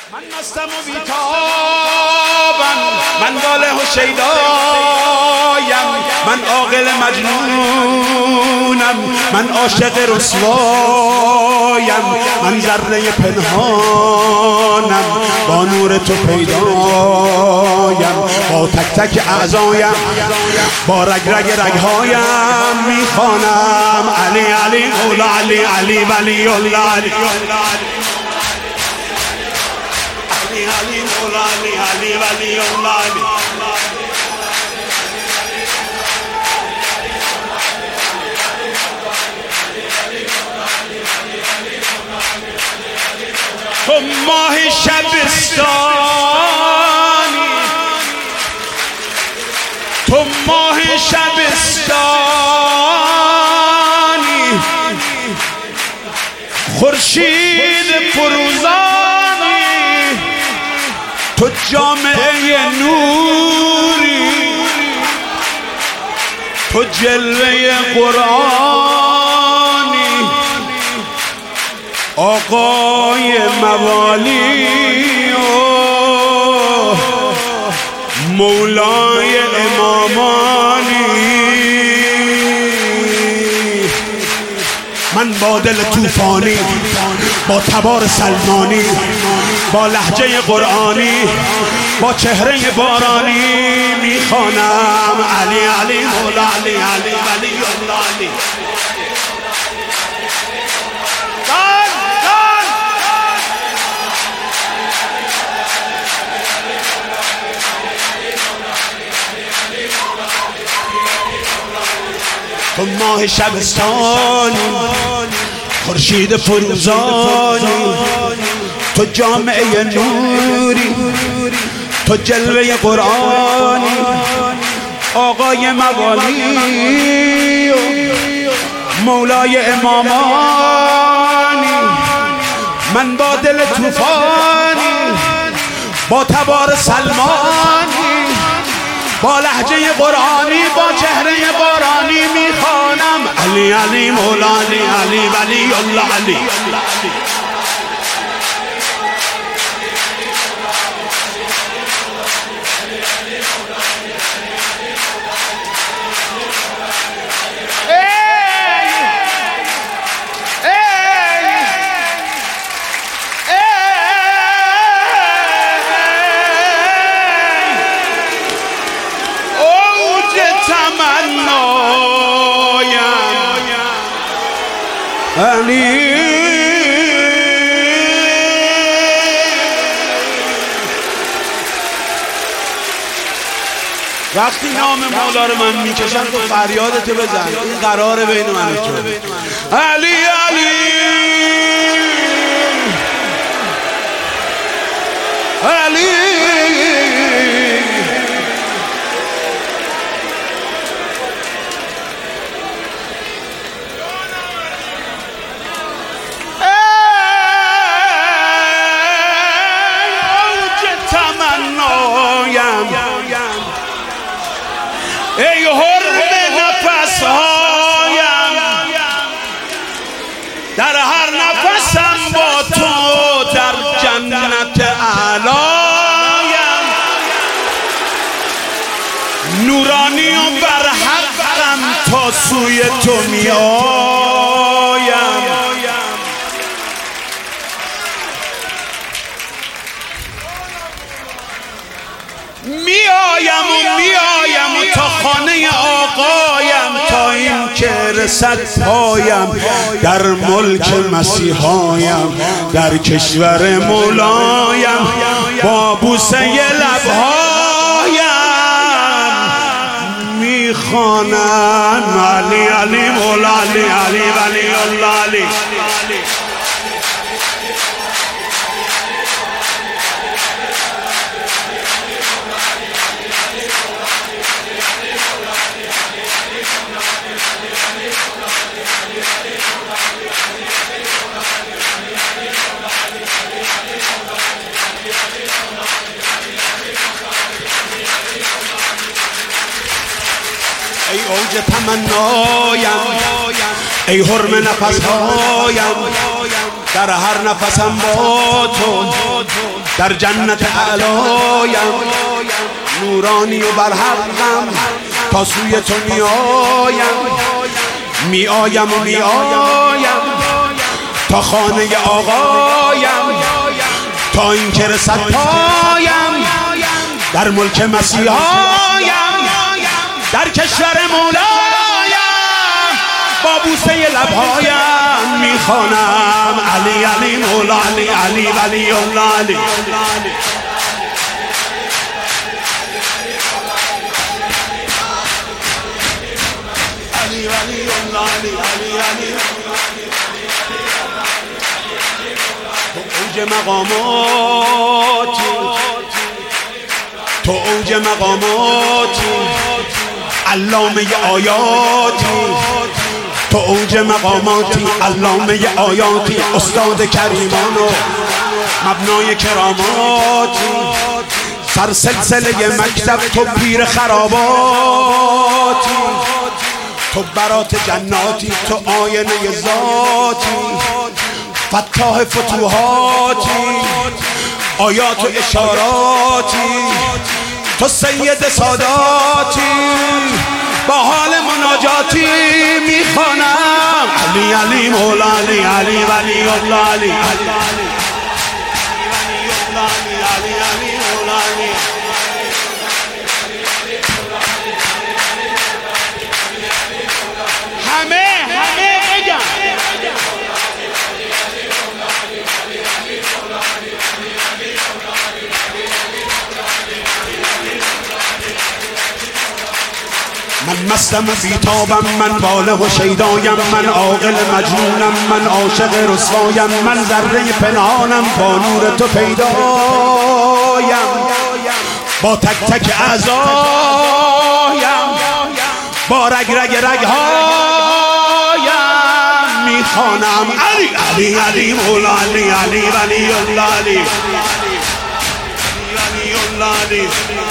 من مستم و بیتابم، من واله و شیدایم، من عاقل مجنونم، من عاشق رسوایم، من ذره پنهانم، با نور تو پیدایم، با تک تک اعضایم، با رگ رگ رگهایم میخوانم علی علی مولا علی علی ولی الله علی علی مولا علی علی ولی الله علی. تو ماه شبستانی، تو ماه شبستانی، خورشید فروزانی، تو جامعه نوری، تو جلوه قرآنی، آقای موالی و مولای امامانی. من با دل طوفانی، با تبار سلمانی، با لهجه قرآنی، با چهره بارانی میخوانم علی علی مولا علی علی ولی الله علی. تو ماه شبستانی، خورشید فروزانی، تو جامعه نوری، تو جلوه قرآنی، آقای موالی و مولای امامانی. من با دل طوفانی، با تبار سلمانی، با لهجه قرآنی، با چهره بارانی میخوانم علی علی مولا علی علی ولی الله علی. علی وقتی نام مولا رو من میکشم تو فریادتو بزن، این قراره بین من و تو. علی علی علی ای حرم نفسهایم، در هر نفسم با تو در جنت اعلایم، نورانی و برحقم تا سوی تو می آیم. میایم و تا خانه آقایم، تا این که رسد پایم در ملک مسیحایم، در کشور مولایم، با بوسه لبهایم میخوانم علی علی مولا علی علی ولی الله علی. ای اوج تمنایم، ای حرم نفسهایم، در هر نفسم با تو در جنت اعلایم، نورانی و برحقم تا سوی تو میآیم و میآیم تا خانه آقایم، تا این که رسد پایم در ملک مسیحایم، در کشور مولایم با بوسه لبهایم میخوانم علی علی مولا علی علی ولی الله علی. تو اوج مقاماتی، تو اوج مقاماتی، علامه آیاتی، تو اوج مقاماتی، علامه آیاتی، استاد کریمان و مبنای کراماتی، سر سلسله مکتب تو پیر خراباتی، تو برات جناتی، تو آینه ذاتی، فتاح فتوحاتی، آیات و اشاراتی، تو سید ساداتی، با حال مناجاتی میخوانم علی علی مولا علی علی ولی الله علی من مستم بیتابم، من باله و شیدایم، من عاقل مجنونم، من عاشق رسوایم، من ذره پنهانم با نور تو پیدایم، با تک تک اعضایم، با رگ رگ رگهایم میخوانم علی علی علی مولا علی علی ولی الله علی ولی الله علی.